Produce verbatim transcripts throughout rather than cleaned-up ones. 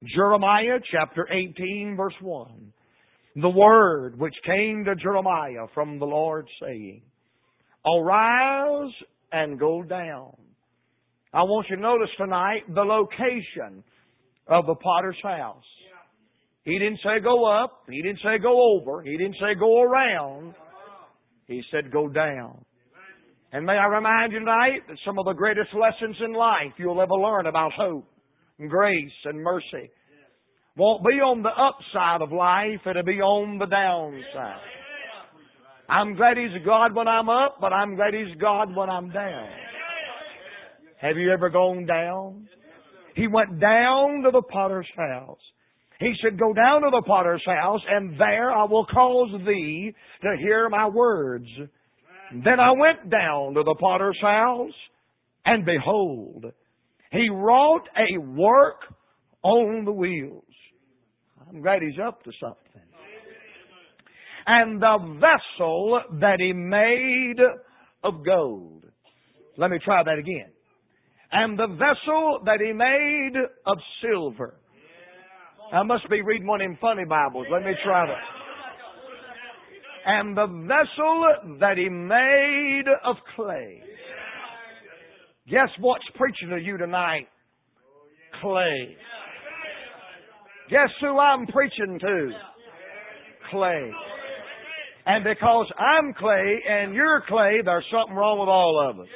Jeremiah chapter eighteen, verse one. The word which came to Jeremiah from the Lord, saying, Arise and go down. I want you to notice tonight the location of the potter's house. He didn't say go up. He didn't say go over. He didn't say go around. He said go down. And may I remind you tonight that some of the greatest lessons in life you'll ever learn about hope and grace and mercy won't be on the upside of life. It'll be on the downside. I'm glad He's God when I'm up, but I'm glad He's God when I'm down. Have you ever gone down? He went down to the potter's house. He said, go down to the potter's house, and there I will cause thee to hear my words. Then I went down to the potter's house, and behold, he wrought a work on the wheels. I'm glad He's up to something. And the vessel that He made of gold. Let me try that again. And the vessel that He made of silver. I must be reading one of them funny Bibles. Let me try that. And the vessel that He made of clay. Guess what's preaching to you tonight? Clay. Guess who I'm preaching to? Clay. And because I'm clay and you're clay, there's something wrong with all of us.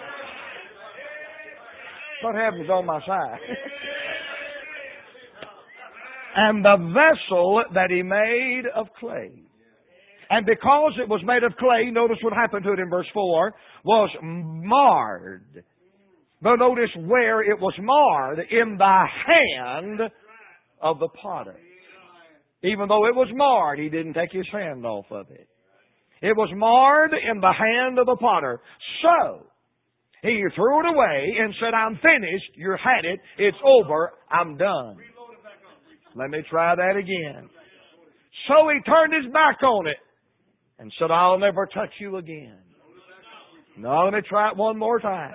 What happens on my side? And the vessel that He made of clay. And because it was made of clay, notice what happened to it in verse four, was marred. But notice where it was marred, in the hand of the potter. Even though it was marred, he didn't take his hand off of it. It was marred in the hand of the potter. So, he threw it away and said, I'm finished. You had it. It's over. I'm done. Let me try that again. So he turned his back on it and said, I'll never touch you again. No, let me try it one more time.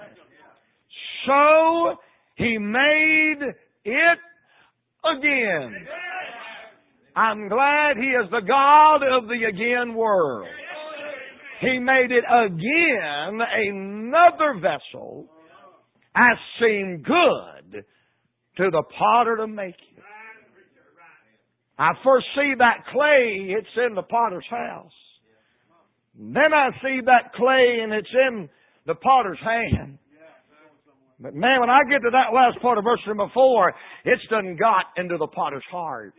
So he made it again. I'm glad He is the God of the again world. He made it again another vessel as seemed good to the potter to make it. I first see that clay, it's in the potter's house. Then I see that clay and it's in the potter's hand. But man, when I get to that last part of verse number four, it's done got into the potter's heart.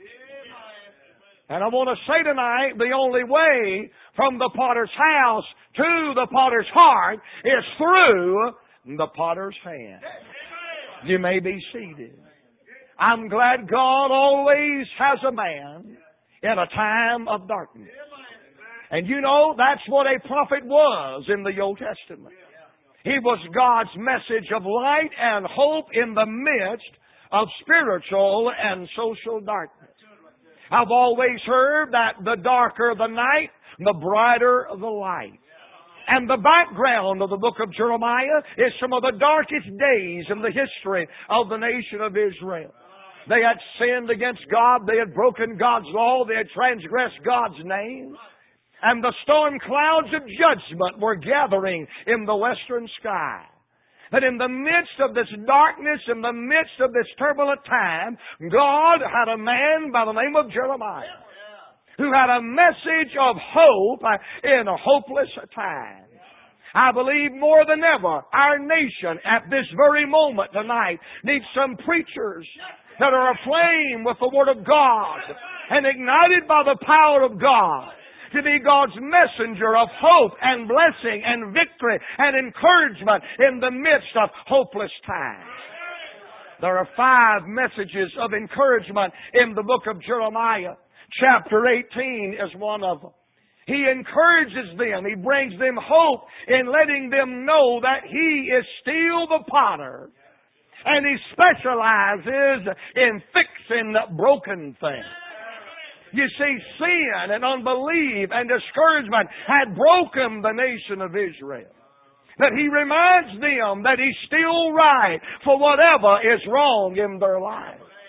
And I want to say tonight, the only way from the potter's house to the potter's heart is through the potter's hand. You may be seated. I'm glad God always has a man in a time of darkness. And you know, that's what a prophet was in the Old Testament. He was God's message of light and hope in the midst of spiritual and social darkness. I've always heard that the darker the night, the brighter the light. And the background of the book of Jeremiah is some of the darkest days in the history of the nation of Israel. They had sinned against God. They had broken God's law. They had transgressed God's name. And the storm clouds of judgment were gathering in the western sky. That in the midst of this darkness, in the midst of this turbulent time, God had a man by the name of Jeremiah who had a message of hope in a hopeless time. I believe more than ever, our nation at this very moment tonight needs some preachers that are aflame with the Word of God and ignited by the power of God to be God's messenger of hope and blessing and victory and encouragement in the midst of hopeless times. There are five messages of encouragement in the book of Jeremiah. Chapter eighteen is one of them. He encourages them. He brings them hope in letting them know that He is still the potter. And He specializes in fixing broken things. You see, sin and unbelief and discouragement had broken the nation of Israel. That He reminds them that He's still right for whatever is wrong in their life.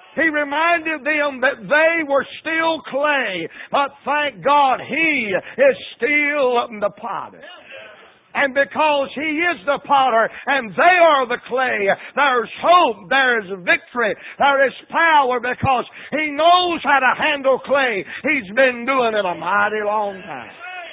He reminded them that they were still clay, but thank God He is still the potter. And because He is the potter and they are the clay, there's hope, there's victory, there is power because He knows how to handle clay. He's been doing it a mighty long time.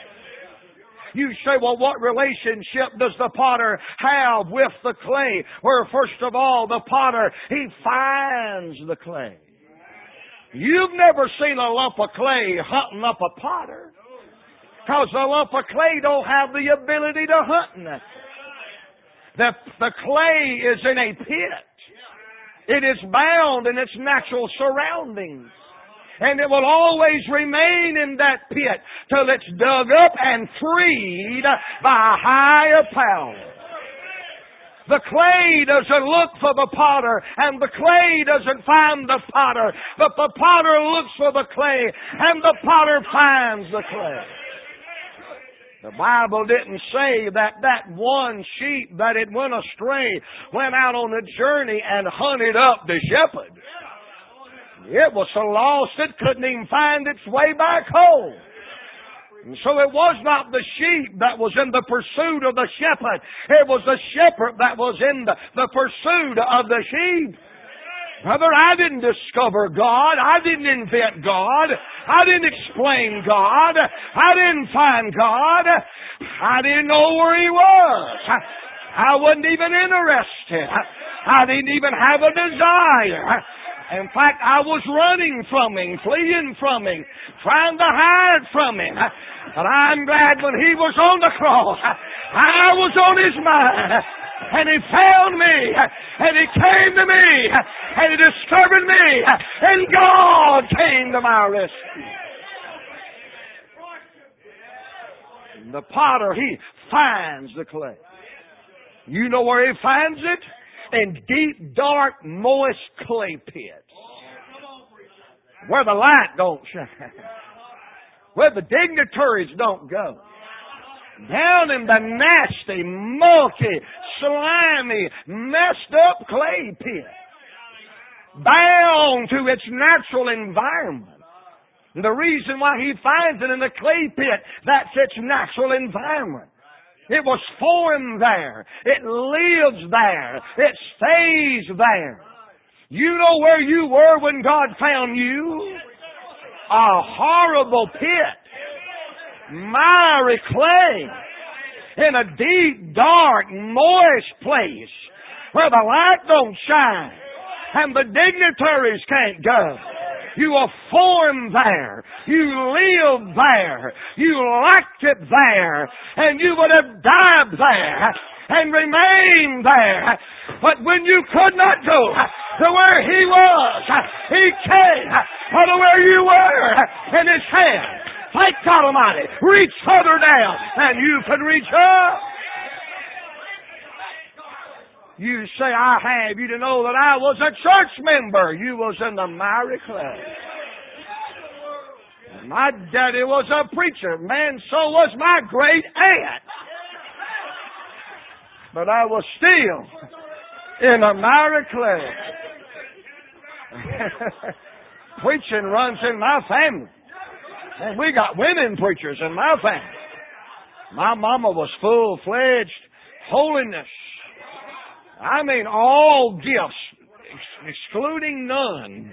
You say, well, what relationship does the potter have with the clay? Where, first of all, the potter, he finds the clay. You've never seen a lump of clay hunting up a potter. Because the lump of clay don't have the ability to hunt nothing. The, the clay is in a pit. It is bound in its natural surroundings. And it will always remain in that pit till it's dug up and freed by a higher power. The clay doesn't look for the potter, and the clay doesn't find the potter, but the potter looks for the clay, and the potter finds the clay. The Bible didn't say that that one sheep that had went astray went out on a journey and hunted up the shepherd. It was so lost it couldn't even find its way back home. And so it was not the sheep that was in the pursuit of the shepherd. It was the shepherd that was in the, the pursuit of the sheep. Brother, I didn't discover God. I didn't invent God. I didn't explain God. I didn't find God. I didn't know where He was. I, I wasn't even interested. I, I didn't even have a desire. In fact, I was running from Him, fleeing from Him, trying to hide from Him. But I'm glad when He was on the cross, I was on His mind. And He found me, and He came to me, and He discovered me, and God came to my rescue. The potter, he finds the clay. You know where he finds it? In deep, dark, moist clay pits. Where the light don't shine. Where the dignitaries don't go. Down in the nasty, mucky, slimy, messed up clay pit. Bound to its natural environment. And the reason why he finds it in the clay pit, that's its natural environment. It was formed there. It lives there. It stays there. You know where you were when God found you? A horrible pit. Miry clay. In a deep, dark, moist place where the light don't shine and the dignitaries can't go. You were formed there. You lived there. You liked it there. And you would have died there and remained there. But when you could not go to where He was, He came to where you were in His hand. Thank God Almighty. Reach further down and you can reach up. You say, I have you to know that I was a church member. You was in the miry clay. My daddy was a preacher. Man, so was my great aunt. But I was still in a miry clay. Preaching runs in my family. And we got women preachers in my family. My mama was full-fledged holiness. I mean, all gifts, excluding none.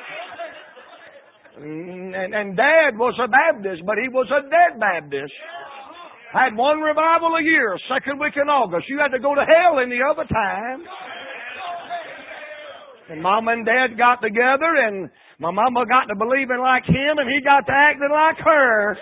And, and Dad was a Baptist, but he was a dead Baptist. Had one revival a year, second week in August. You had to go to hell any other time. And Mama and Dad got together, and my mama got to believing like him, and he got to acting like her.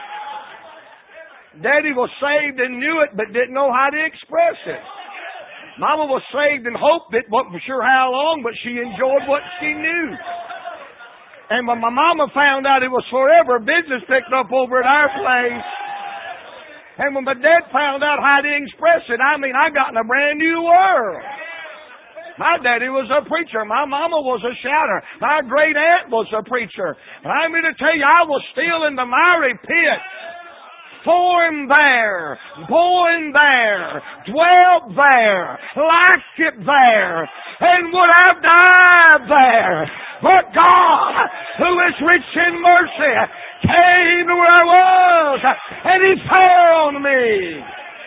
Daddy was saved and knew it, but didn't know how to express it. Mama was saved and hoped it, wasn't for sure how long, but she enjoyed what she knew. And when my mama found out it was forever, business picked up over at our place. And when my dad found out how to express it, I mean, I got in a brand new world. My daddy was a preacher. My mama was a shouter. My great aunt was a preacher. And I'm here to tell you, I was still in the miry pit, formed there, born there, dwelt there, liked it there, and would have died there. But God, who is rich in mercy, came to where I was, and He found me.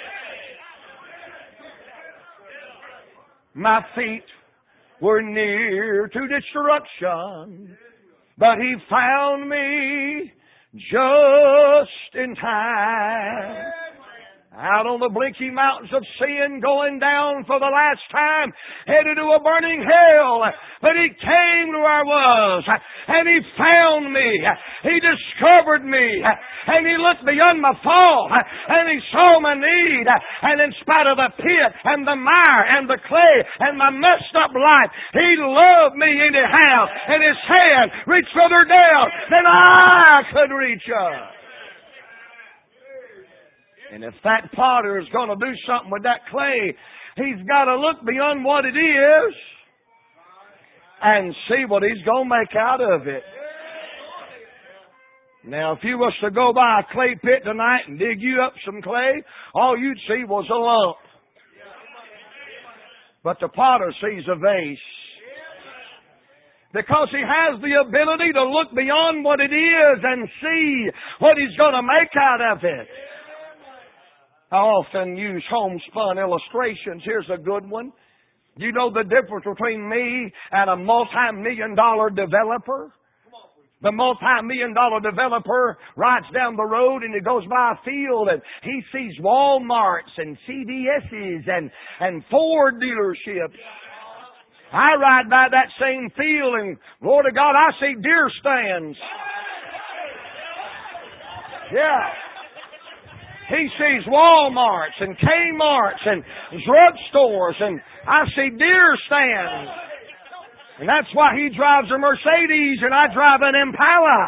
My feet were near to destruction, but He found me just in time. Out on the blinky mountains of sin, going down for the last time, headed to a burning hell. But He came to where I was, and He found me. He discovered me, and He looked beyond my fault, and He saw my need. And in spite of the pit, and the mire, and the clay, and my messed up life, He loved me anyhow. And His hand reached further down than I could reach up. And if that potter is going to do something with that clay, he's got to look beyond what it is and see what he's going to make out of it. Now, if you was to go by a clay pit tonight and dig you up some clay, all you'd see was a lump. But the potter sees a vase. Because he has the ability to look beyond what it is and see what he's going to make out of it. I often use homespun illustrations. Here's a good one. You know the difference between me and a multi-million dollar developer? The multi-million dollar developer rides down the road and he goes by a field and he sees Walmarts and C V S's and, and Ford dealerships. I ride by that same field and, Lord of God, I see deer stands. Yeah. He sees Walmarts and Kmart's and drugstores, and I see deer stands. And that's why he drives a Mercedes and I drive an Impala.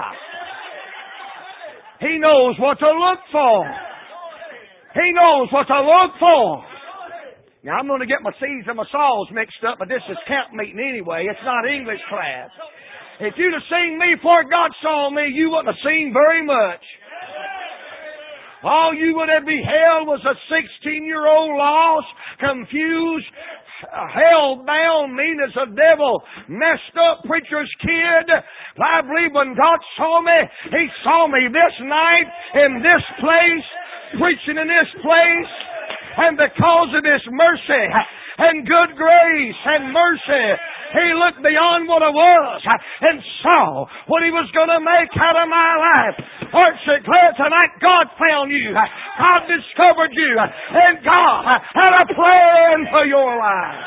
He knows what to look for. He knows what to look for. Now, I'm going to get my C's and my saws mixed up, but this is camp meeting anyway. It's not English class. If you'd have seen me before God saw me, you wouldn't have seen very much. All you would have beheld was a sixteen-year-old lost, confused, hell-bound, mean as a devil, messed up preacher's kid. I believe when God saw me, He saw me this night in this place, preaching in this place. And because of His mercy and good grace and mercy, He looked beyond what I was and saw what He was going to make out of my life. Aren't you glad tonight God found you? God discovered you. And God had a plan for your life.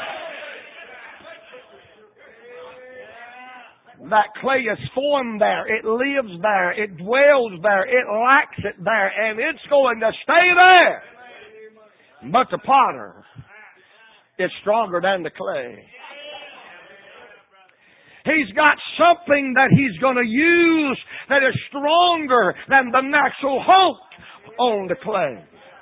That clay is formed there. It lives there. It dwells there. It likes it there. And it's going to stay there. But the potter is stronger than the clay. He's got something that He's going to use that is stronger than the natural hope on the clay.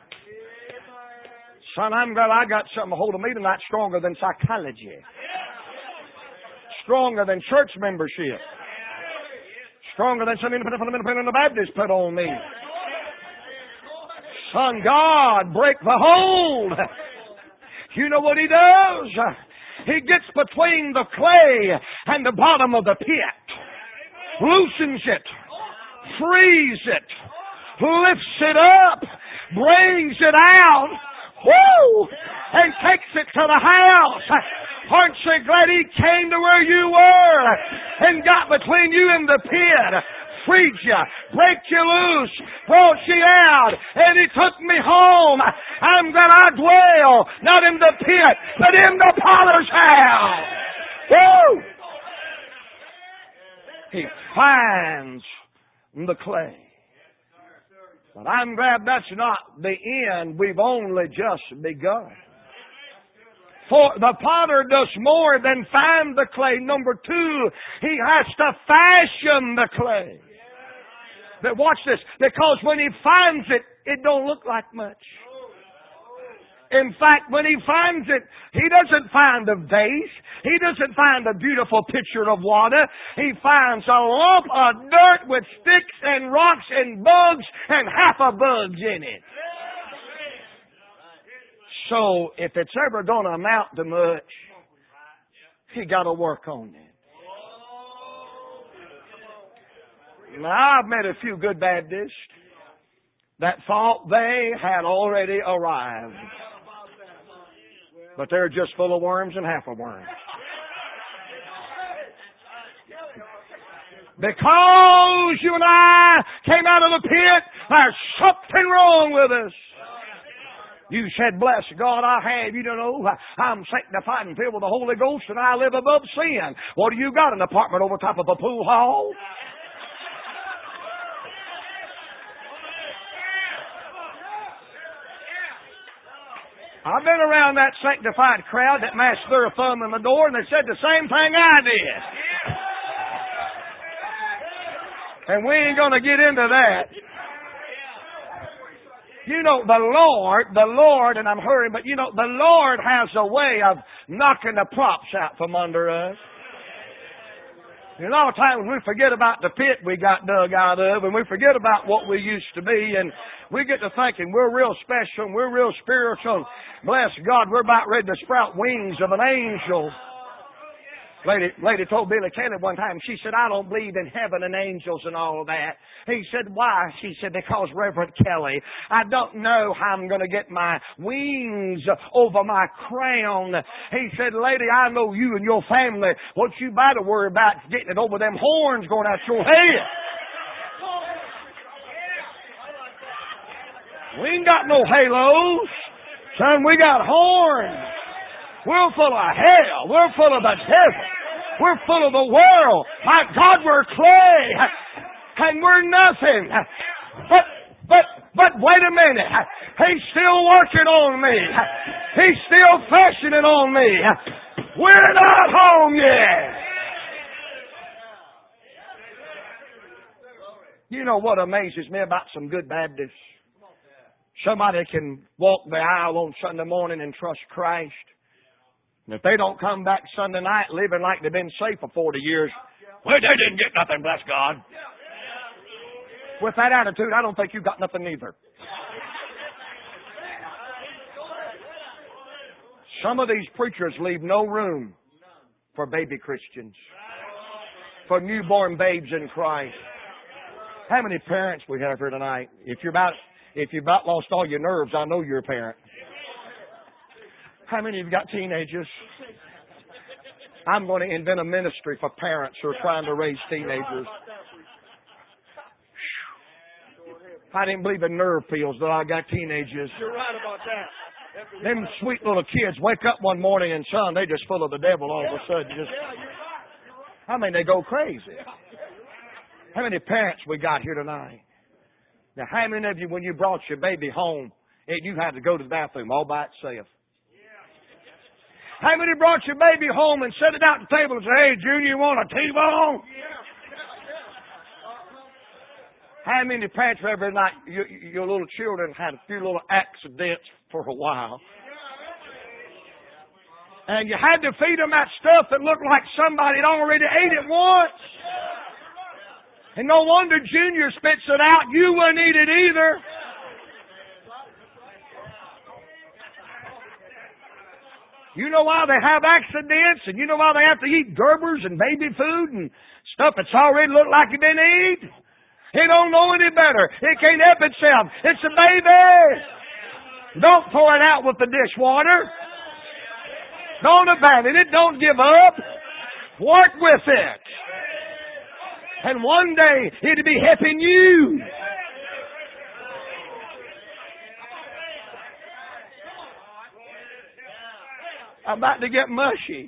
Son, I'm glad I got something a hold of me tonight stronger than psychology. Stronger than church membership. Stronger than some independent fundamental Baptist put on me. Son, God, break the hold. You know what He does? He gets between the clay and the bottom of the pit, loosens it, frees it, lifts it up, brings it out, whoo, and takes it to the house. Aren't you glad He came to where you were and got between you and the pit? Freed you, break you loose, brought you out, and He took me home. I'm glad I dwell, not in the pit, but in the potter's house. Woo! He finds the clay. But I'm glad that's not the end. We've only just begun. For the potter does more than find the clay. Number two, he has to fashion the clay. But watch this, because when he finds it, it don't look like much. In fact, when he finds it, he doesn't find a vase. He doesn't find a beautiful pitcher of water. He finds a lump of dirt with sticks and rocks and bugs and half a bug's in it. So, if it's ever going to amount to much, he got to work on it. Now, I've met a few good Baptists that thought they had already arrived. But they're just full of worms and half a worm. Because you and I came out of the pit, there's something wrong with us. You said, bless God, I have. You don't know, I'm sanctified and filled with the Holy Ghost and I live above sin. What do you got, an apartment over top of a pool hall? I've been around that sanctified crowd that mashed their thumb in the door and they said the same thing I did. And we ain't going to get into that. You know, the Lord, the Lord, and I'm hurrying, but you know, the Lord has a way of knocking the props out from under us. And a lot of times we forget about the pit we got dug out of, and we forget about what we used to be, and we get to thinking we're real special, and we're real spiritual. Bless God, we're about ready to sprout wings of an angel. Lady, lady told Billy Caleb one time, she said, I don't believe in heaven and angels and all of that. He said, why? She said, because Reverend Kelly, I don't know how I'm going to get my wings over my crown. He said, lady, I know you and your family. What you better worry about is getting it over them horns going out your head. We ain't got no halos. Son, we got horns. We're full of hell. We're full of the devil. We're full of the world. My God, we're clay. And we're nothing. But, but, but wait a minute. He's still working on me. He's still fashioning on me. We're not home yet. You know what amazes me about some good Baptists? Somebody can walk the aisle on Sunday morning and trust Christ. And if they don't come back Sunday night living like they've been saved for forty years, well, they didn't get nothing, bless God. With that attitude, I don't think you got nothing either. Some of these preachers leave no room for baby Christians, for newborn babes in Christ. How many parents we have here tonight? If you're about, if you've about lost all your nerves, I know you're a parent. How many of you got teenagers? I'm going to invent a ministry for parents who are trying to raise teenagers. I didn't believe in nerve pills, but I got teenagers. You're right about that. Them sweet little kids wake up one morning and son, they just full of the devil all of a sudden. Just, I mean, they go crazy. How many parents we got here tonight? Now, how many of you, when you brought your baby home, and you had to go to the bathroom all by itself? How many brought your baby home and set it out at the table and said, hey, Junior, you want a T-bone? How many parents every night, your, your little children had a few little accidents for a while? And you had to feed them that stuff that looked like somebody had already ate it once. And no wonder Junior spits it out. You wouldn't eat it either. You know why they have accidents, and you know why they have to eat Gerbers and baby food and stuff that's already looked like it been eat? It don't know any better. It can't help itself. It's a baby. Don't pour it out with the dishwater. Don't abandon it. Don't give up. Work with it. And one day it'll be helping you. I'm about to get mushy.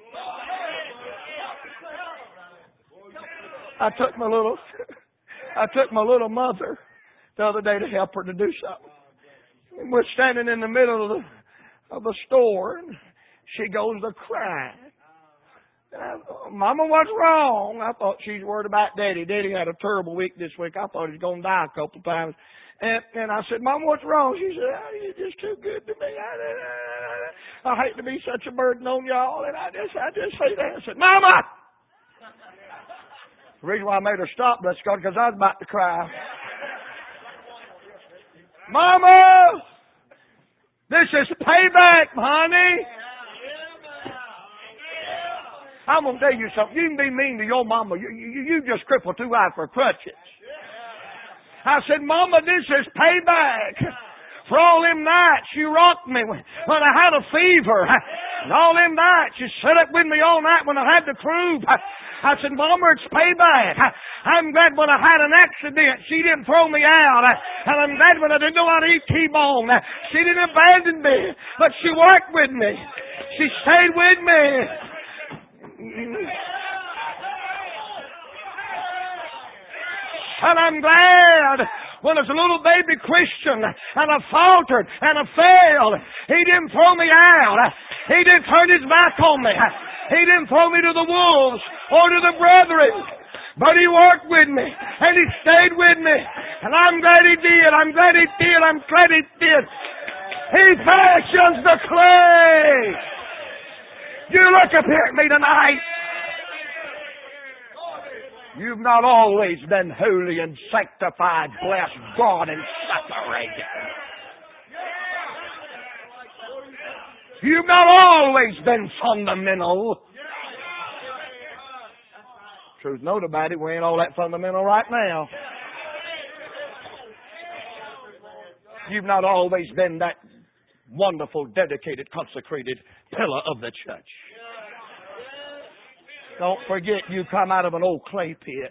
I took my little, I took my little mother the other day to help her to do something. And we're standing in the middle of the, of the store, and she goes to cry. And I, Mama, what's wrong? I thought she's worried about Daddy. Daddy had a terrible week this week. I thought he was going to die a couple of times. And, and I said, Mama, what's wrong? She said, oh, you're just too good to me. I, I, I hate to be such a burden on y'all. And I just, I just say that. I said, Mama! The reason why I made her stop, let's go, because I was about to cry. Mama! This is payback, honey. I'm going to tell you something. You can be mean to your mama. You, you, you just cripple two eyes for crutches. I said, Mama, this is payback. For all them nights you rocked me when, when I had a fever. And all them nights you sat up with me all night when I had the croup. I said, Mama, it's payback. I'm glad when I had an accident, she didn't throw me out. And I'm glad when I didn't know how to eat T-bone, she didn't abandon me. But she worked with me. She stayed with me. And I'm glad when I was a little baby Christian and I faltered and I failed, He didn't throw me out. He didn't turn His back on me. He didn't throw me to the wolves or to the brethren. But He worked with me and He stayed with me. And I'm glad He did. I'm glad He did. I'm glad He did. He fashions the clay. You look up here at me tonight. You've not always been holy and sanctified, bless God, and separated. You've not always been fundamental. Truth note about it, we ain't all that fundamental right now. You've not always been that wonderful, dedicated, consecrated pillar of the church. Don't forget you come out of an old clay pit.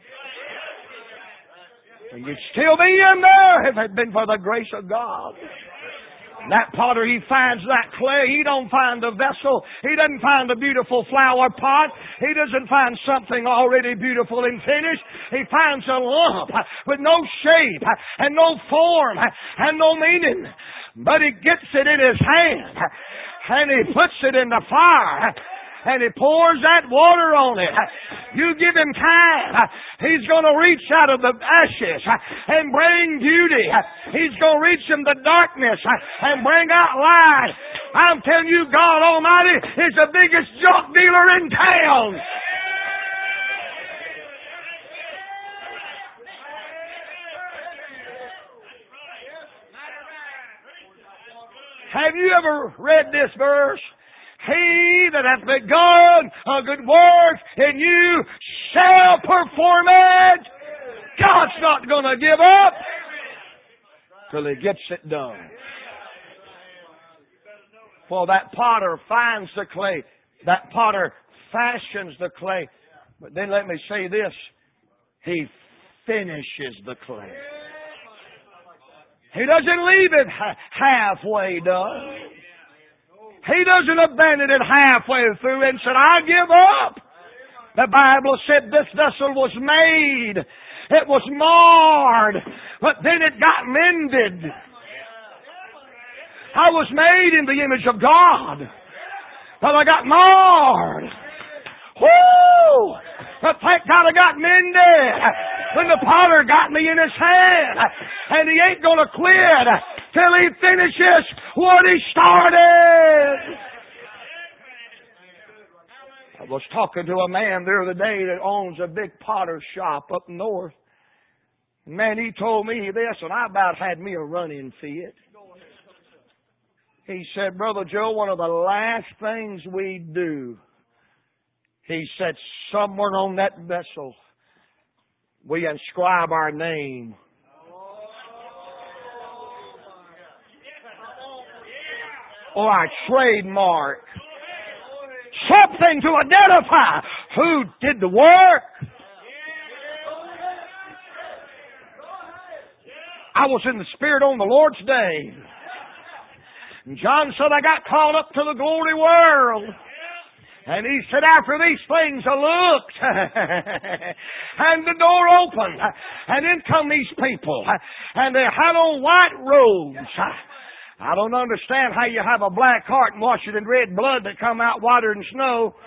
And you'd still be in there if it had been for the grace of God. And that potter, he finds that clay. He don't find a vessel. He doesn't find a beautiful flower pot. He doesn't find something already beautiful and finished. He finds a lump with no shape and no form and no meaning. But he gets it in his hand and he puts it in the fire. And He pours that water on it. You give Him time. He's going to reach out of the ashes and bring beauty. He's going to reach in the darkness and bring out light. I'm telling you, God Almighty is the biggest junk dealer in town. Have you ever read this verse? He that hath begun a good work in you shall perform it. God's not going to give up till He gets it done. For that potter finds the clay. That potter fashions the clay. But then let me say this. He finishes the clay. He doesn't leave it halfway done. He doesn't abandon it halfway through and said, I'll give up. The Bible said this vessel was made. It was marred. But then it got mended. I was made in the image of God. But I got marred. Woo! But thank God I got mended. When the potter got me in his hand. And He ain't going to quit till He finishes what He started. I was talking to a man the other day that owns a big potter shop up north. Man, he told me this, and I about had me a running fit. He said, Brother Joe, one of the last things we do, he said, somewhere on that vessel, we inscribe our name. Or our trademark. Something to identify who did the work. I was in the Spirit on the Lord's day. And John said, I got called up to the glory world. And he said, after these things I looked, and the door opened, and in come these people, and they had on white robes. I don't understand how you have a black heart and wash it in red blood that come out whiter than snow.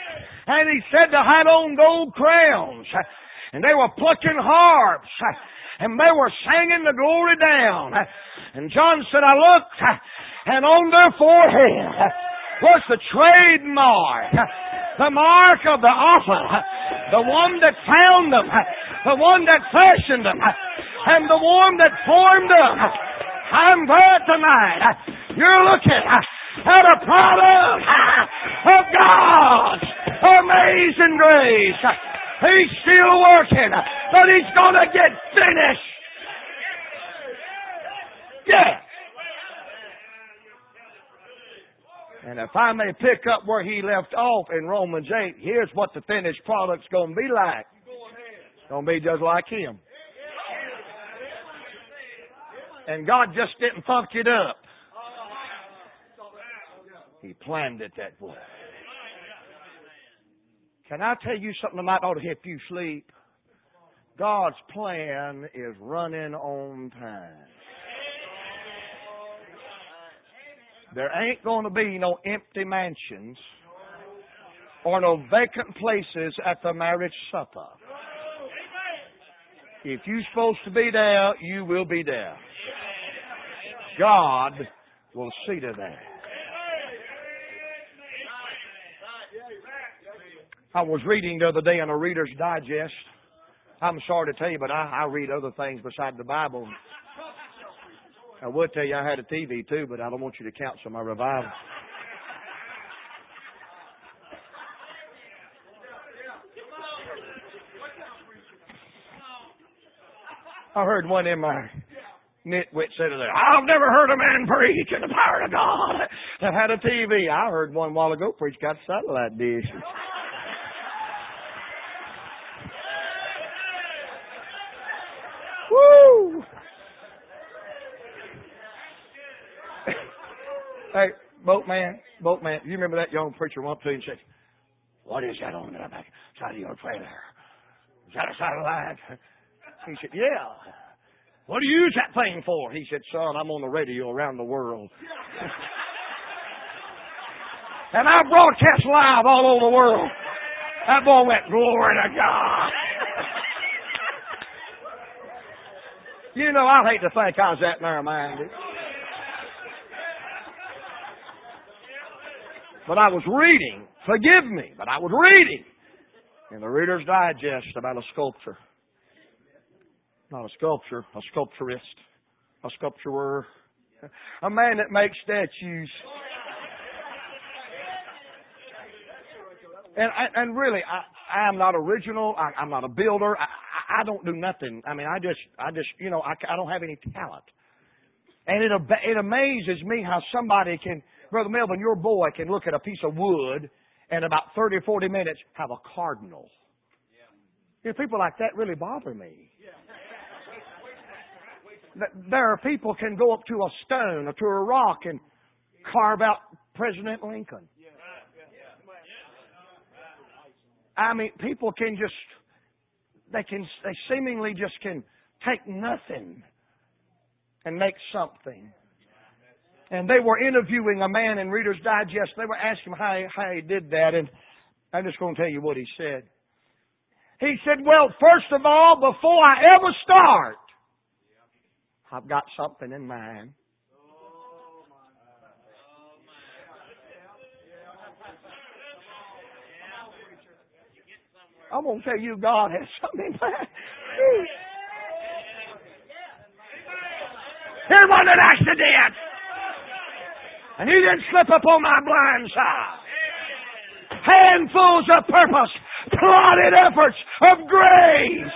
And he said they had on gold crowns, and they were plucking harps, and they were singing the glory down. And John said, I looked, and on their forehead was the trademark, the mark of the author, the one that found them, the one that fashioned them, and the one that formed them. I'm glad tonight you're looking at a product of God's amazing grace. He's still working, but He's going to get finished. Yeah. And if I may pick up where he left off in Romans eight, here's what the finished product's going to be like. It's going to be just like Him. And God just didn't funk it up. He planned it that way. Can I tell you something that might ought to help you sleep? God's plan is running on time. There ain't going to be no empty mansions or no vacant places at the marriage supper. If you're supposed to be there, you will be there. God will see to that. I was reading the other day in a Reader's Digest. I'm sorry to tell you, but I, I read other things besides the Bible. I would tell you I had a T V too, but I don't want you to cancel my revival. I heard one in my nitwit said to that, I've never heard a man preach in the power of God that had a T V. I heard one a while ago preach got a satellite dish. Woo! Hey, boatman, boatman, you remember that young preacher went up to you and said, what is that on the back side of your trailer? Is that a satellite? He said, yeah. What do you use that thing for? He said, son, I'm on the radio around the world. And I broadcast live all over the world. That boy went, glory to God. You know, I'd hate to think I was that narrow-minded. But I was reading, forgive me, but I was reading in the Reader's Digest about a sculptor. Not a sculptor, a sculpturist, a sculpturer, a man that makes statues. And and really, I, I am not original. I, I'm not a builder. I, I don't do nothing. I mean, I just, I just, you know, I, I don't have any talent. And it it amazes me how somebody can, Brother Melvin, your boy can look at a piece of wood and about thirty or forty minutes have a cardinal. You know, people like that really bother me. There are people can go up to a stone or to a rock and carve out President Lincoln. I mean, people can just, they can, they seemingly just can take nothing and make something. And they were interviewing a man in Reader's Digest. They were asking him how he, how he did that. And I'm just going to tell you what he said. He said, well, first of all, before I ever start, I've got something in mind. I'm going to tell you God has something in mind. It wasn't an accident. And He didn't slip up on my blind side. Handfuls of purpose, plotted efforts of grace.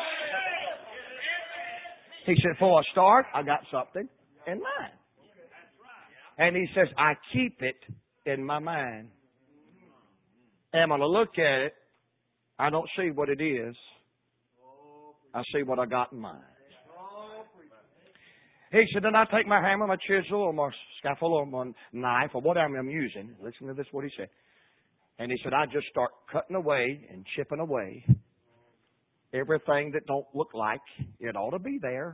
He said, before I start, I got something in mind. And He says, I keep it in my mind. And I'm going to look at it. I don't see what it is. I see what I got in mind. He said, then I take my hammer, my chisel, or my scaffold, or my knife, or whatever I'm using. Listen to this, what he said. And he said, I just start cutting away and chipping away everything that don't look like it ought to be there.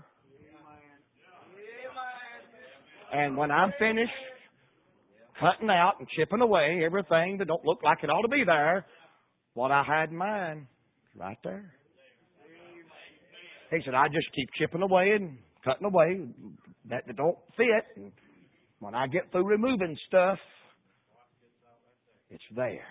And when I'm finished cutting out and chipping away everything that don't look like it ought to be there, what I had in mind is right there. He said, I just keep chipping away and cutting away that, that don't fit. And when I get through removing stuff, it's there.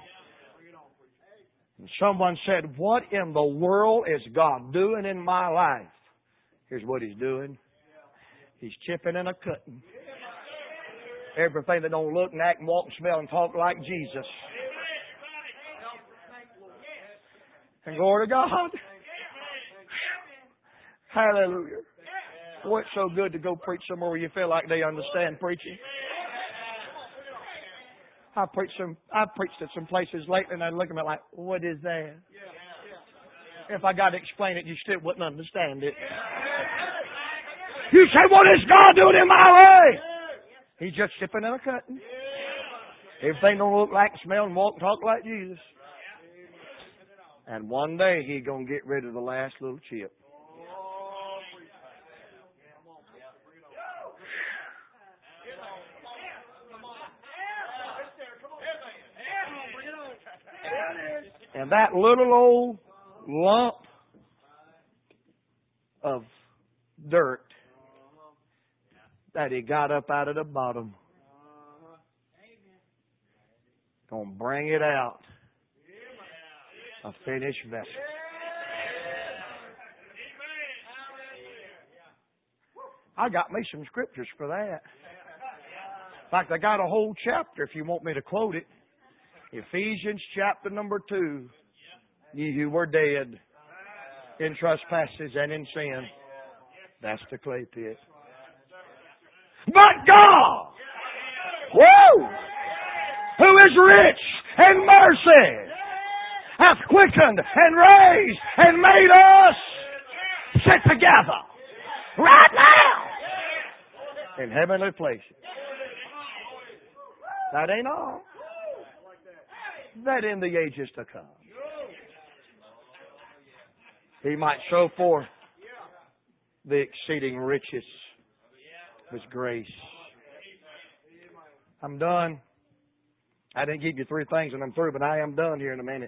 And someone said, what in the world is God doing in my life? Here's what He's doing. He's chipping and a cutting. Everything that don't look and act and walk and smell and talk like Jesus. And glory to God. Hallelujah. Boy, it's so good to go preach somewhere where you feel like they understand preaching. I preached some. I preached at some places lately, and I look at me like, "What is that?" If I got to explain it, you still wouldn't understand it. You say, "What is God doing in my way?" He's just chipping and a cutting. Everything don't look like, smell, and walk and talk like Jesus. And one day He's gonna get rid of the last little chip. And that little old lump of dirt that He got up out of the bottom, gonna bring it out a finished vessel. I got me some scriptures for that. In fact, I got a whole chapter if you want me to quote it. Ephesians chapter number two. Ye who were dead in trespasses and in sin. That's the clay pit. But God, woo, who is rich in mercy, hath quickened and raised and made us sit together right now in heavenly places. That ain't all. That in the ages to come, He might show forth the exceeding riches of His grace. I'm done. I didn't give you three things and I'm through, but I am done here in a minute.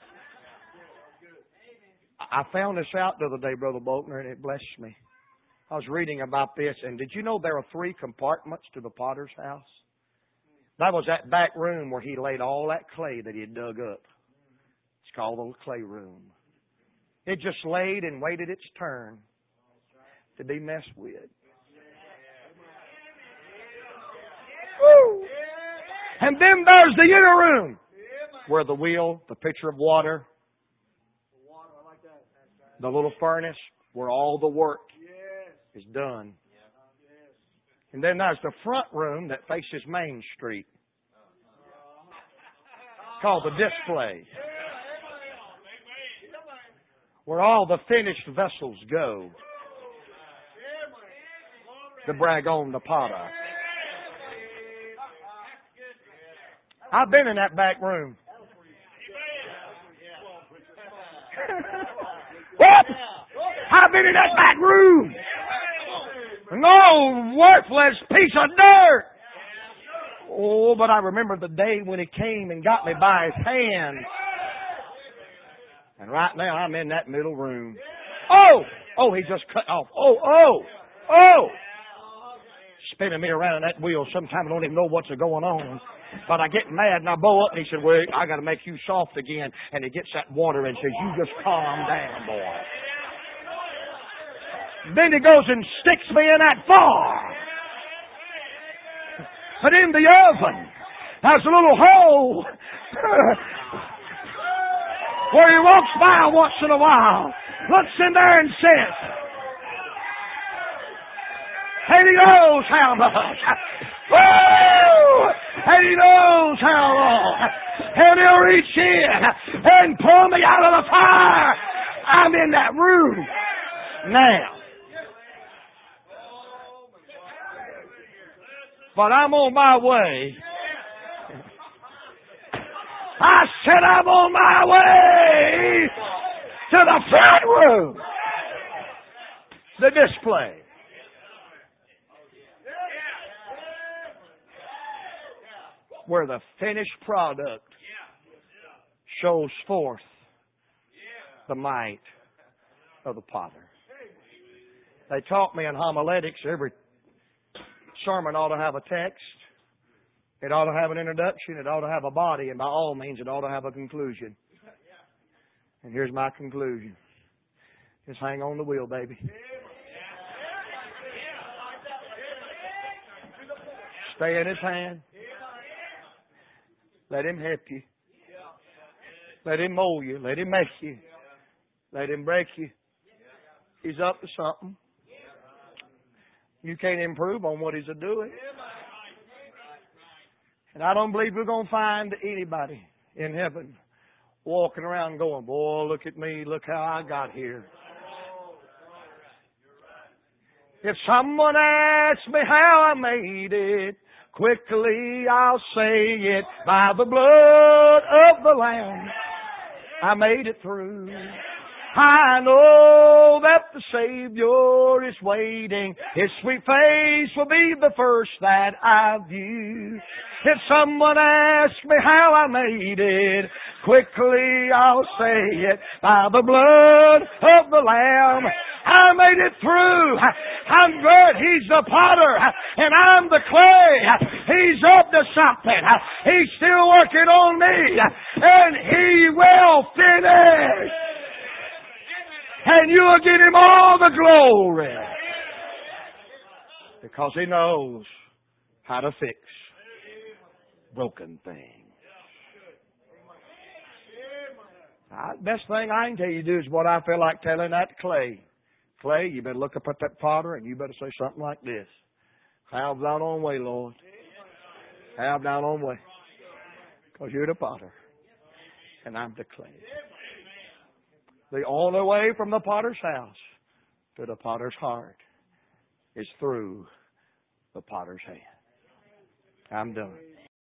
I found this out the other day, Brother Boltner, and it blessed me. I was reading about this, and did you know there are three compartments to the potter's house? That was that back room where he laid all that clay that he had dug up. It's called the clay room. It just laid and waited its turn to be messed with. Woo! And then there's the inner room where the wheel, the pitcher of water, the little furnace where all the work is done. And then there's the front room that faces Main Street, called the display, where all the finished vessels go to brag on the potter. I've been in that back room. What? I've been in that back room. No worthless piece of dirt. Oh, but I remember the day when He came and got me by His hand. And right now I'm in that middle room. Oh! Oh, He just cut off. Oh, oh! Oh! Spinning me around in that wheel. Sometimes I don't even know what's going on. But I get mad and I bow up and He said, well, I got to make you soft again. And He gets that water and says, you just calm down, boy. Then He goes and sticks me in that bar. But in the oven, there's a little hole where He walks by once in a while, looks in there and says, and He knows how much. Woo! And He knows how long. And He'll reach in and pull me out of the fire. I'm in that room now. But I'm on my way. I said I'm on my way to the front room. The display. Where the finished product shows forth the might of the potter. They taught me in homiletics every sermon ought to have a text. It ought to have an introduction. It ought to have a body. And by all means, it ought to have a conclusion. And here's my conclusion. Just hang on the wheel, baby. Stay in His hand. Let Him help you. Let Him mold you. Let Him make you. Let Him break you. He's up to something. You can't improve on what He's a-doing. And I don't believe we're going to find anybody in heaven walking around going, boy, look at me. Look how I got here. If someone asks me how I made it, quickly I'll say it. By the blood of the Lamb, I made it through. I know that the Savior is waiting. His sweet face will be the first that I view. If someone asks me how I made it, quickly I'll say it. By the blood of the Lamb, I made it through. I'm good. He's the potter, and I'm the clay. He's up to something. He's still working on me, and He will finish. And you will give Him all the glory. Because He knows how to fix broken things. The best thing I can tell you to do is what I feel like telling that clay. Clay, you better look up at that potter and you better say something like this. Have thine own way, Lord. Have thine own way. Because you're the potter and I'm the clay. The only way from the potter's house to the potter's heart is through the potter's hand. I'm done.